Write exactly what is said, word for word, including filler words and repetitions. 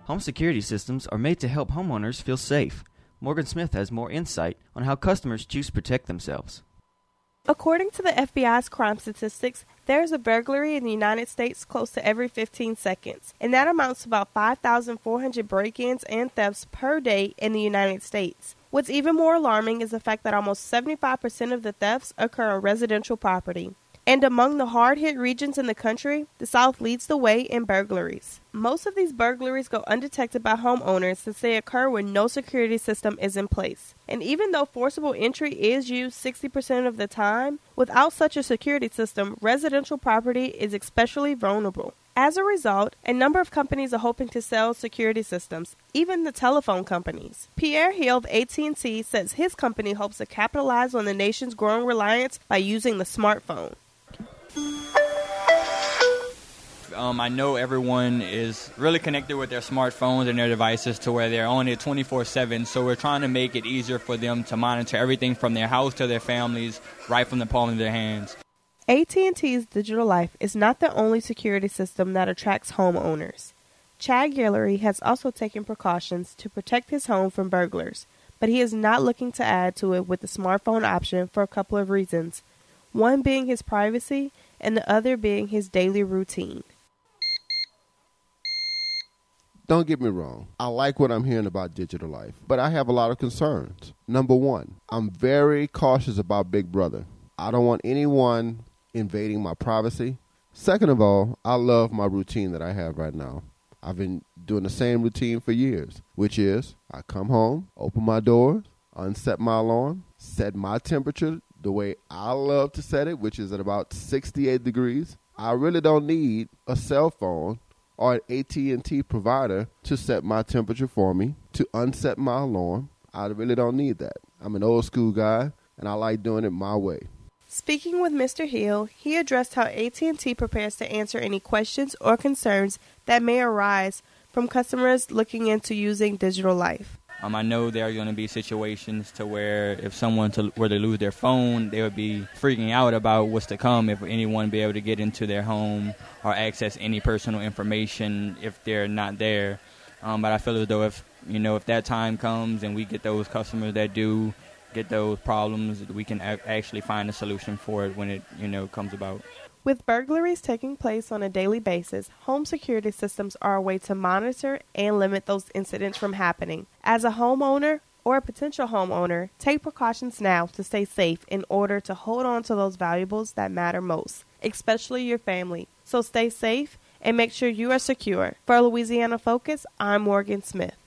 Home security systems are made to help homeowners feel safe. Morgan Smith has more insight on how customers choose to protect themselves. According to the F B I's crime statistics, there is a burglary in the United States close to every fifteen seconds, and that amounts to about five thousand four hundred break-ins and thefts per day in the United States. What's even more alarming is the fact that almost seventy-five percent of the thefts occur on residential property. And among the hard-hit regions in the country, the South leads the way in burglaries. Most of these burglaries go undetected by homeowners since they occur when no security system is in place. And even though forcible entry is used sixty percent of the time, without such a security system, residential property is especially vulnerable. As a result, a number of companies are hoping to sell security systems, even the telephone companies. Pierre Hill of A T and T says his company hopes to capitalize on the nation's growing reliance by using the smartphone. Um, I know everyone is really connected with their smartphones and their devices to where they're on it twenty-four seven, so we're trying to make it easier for them to monitor everything from their house to their families right from the palm of their hands. A T and T's Digital Life is not the only security system that attracts homeowners. Chad Guillory has also taken precautions to protect his home from burglars, but he is not looking to add to it with the smartphone option for a couple of reasons, one being his privacy and the other being his daily routine. Don't get me wrong. I like what I'm hearing about Digital Life, but I have a lot of concerns. Number one, I'm very cautious about Big Brother. I don't want anyone invading my privacy. Second of all, I love my routine that I have right now. I've been doing the same routine for years, which is I come home, open my doors, unset my alarm, set my temperature the way I love to set it, which is at about sixty-eight degrees. I really don't need a cell phone or an A T and T provider to set my temperature for me, to unset my alarm. I really don't need that. I'm an old school guy, and I like doing it my way. Speaking with Mister Hill, he addressed how A T and T prepares to answer any questions or concerns that may arise from customers looking into using Digital Life. Um, I know there are going to be situations to where if someone to, were to lose their phone, they would be freaking out about what's to come if anyone be able to get into their home or access any personal information if they're not there. Um, but I feel as though if, you know, if that time comes and we get those customers that do get those problems, we can a- actually find a solution for it when it, you know, comes about. With burglaries taking place on a daily basis, home security systems are a way to monitor and limit those incidents from happening. As a homeowner or a potential homeowner, take precautions now to stay safe in order to hold on to those valuables that matter most, especially your family. So stay safe and make sure you are secure. For Louisiana Focus, I'm Morgan Smith.